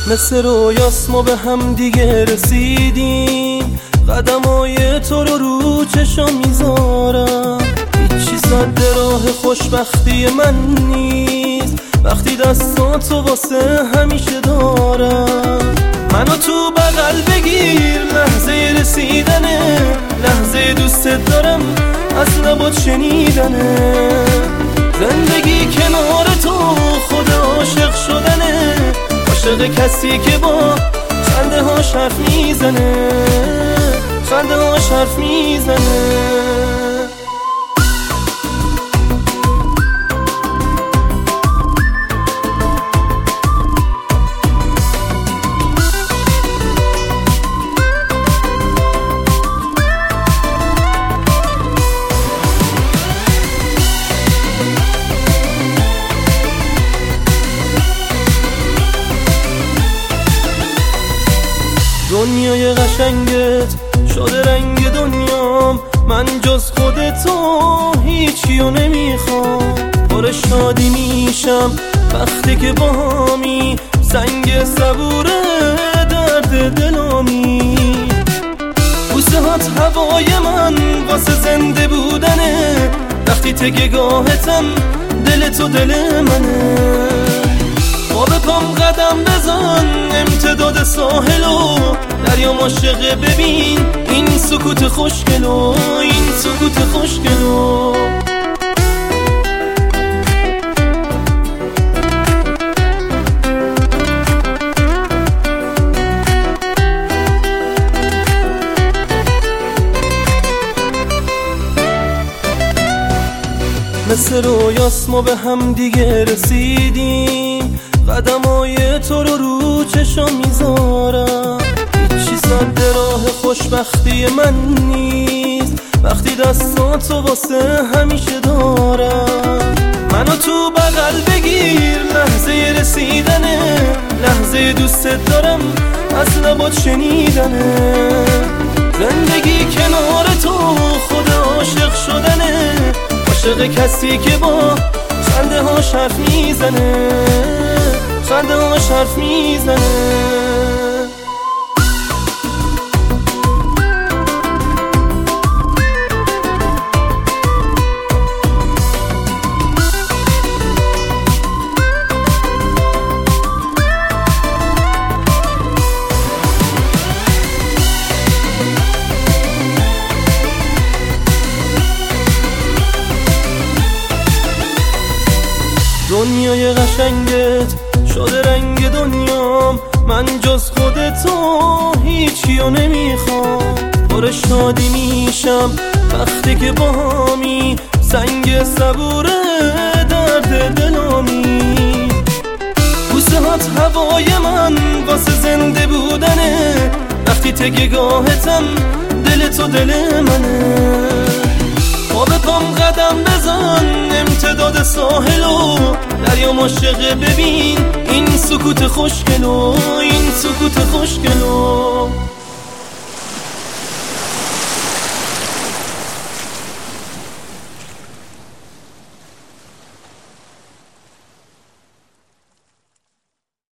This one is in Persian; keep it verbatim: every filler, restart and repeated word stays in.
مثل رویاست ما به هم دیگه رسیدیم، قدمای تو رو رو چشم میذارم. هیچی سد راه خوشبختی من نیست وقتی دستاتو واسه همیشه دارم. منو تو بغل بگیر لحظه رسیدنه، لحظه دوست دارم از لبات شنیدنه. زندگی کنار تو خود عاشق شدنه، عاشق کسی که با خنده هاش حرف میزنه، خنده هاش حرف میزنه. دنیای قشنگت شده رنگ دنیام، من جز خودتو هیچیو نمیخوام. پر شادی میشم وقتی که باهامی، سنگ صبوره درد دلامی. بوسه هات هوای من واسه زنده بودنه، وقتی تگهگاهتم دل تو دل منه. با به پام قدم بزن امتداد ساحلو، دریا عاشقه ببین این سکوت خوشگلو، این سکوت خوشگلو. مثل رویاست ما به هم دیگه رسیدیم، قدمای تو رو رو چشم میذارم. هیچی سد راه خوشبختی من نیست وقتی دستاتو واسه همیشه دارم. منو تو بغل بگیر لحظه رسیدنه، لحظه دوست دارم از لبات شنیدنه. زندگی کنار تو خود عاشق شدنه، عاشق کسی که با خنده هاش حرف میزنه، خنده هاش حرف میزنه. دنیای قشنگت شده رنگ دنیام، من جز خودتو هیچیو نمیخوام. پر شادی میشم وقتی که باهامی، سنگ صبوره درد دلامی. بوسه هات هوای من واسه زنده بودنه، وقتی تگهگاهتم دل تو دل منه. با به پام قدم بزن امتداد ساحلو، دریا عاشقه ببین این سکوت خوشگلو، این سکوت خوشگلو.